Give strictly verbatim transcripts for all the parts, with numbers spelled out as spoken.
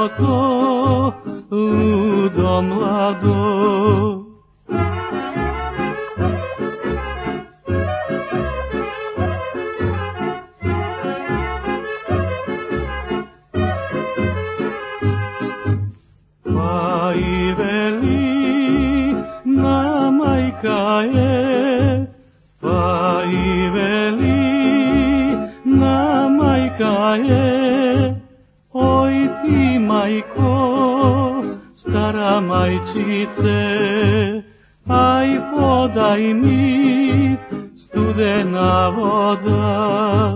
to ludo mlado. Pa i velina majka je, pa i velina majka je, oj ti majko, stara majčice, aj podaj mi studena voda.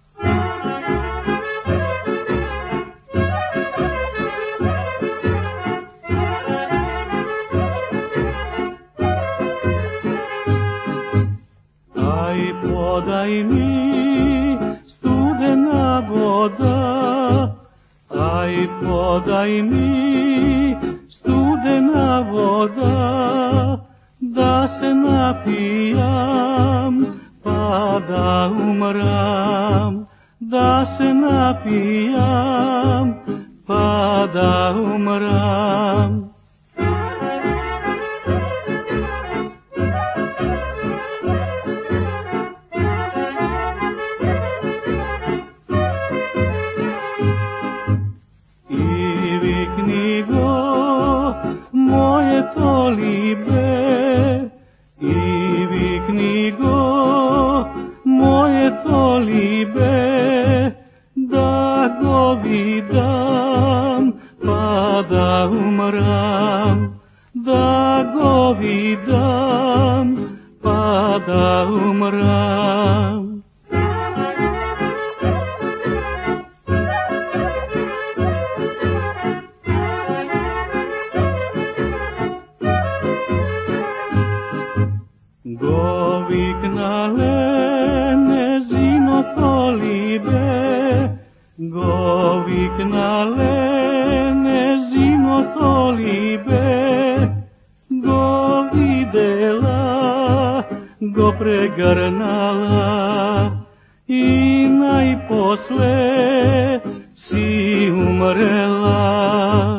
Aj podaj mi studena voda, aj podaj mi studena voda, da se napijam, pa da umram, da se napijam, pa da umram. Moje to libe, i vikni go, moje to libe, da go vidam, pa da umram, da go vidam, pa da umram. Go viknale nezino to libe, go viknale nezino to libe, go videla, go pregrnala, i najposle si umrela.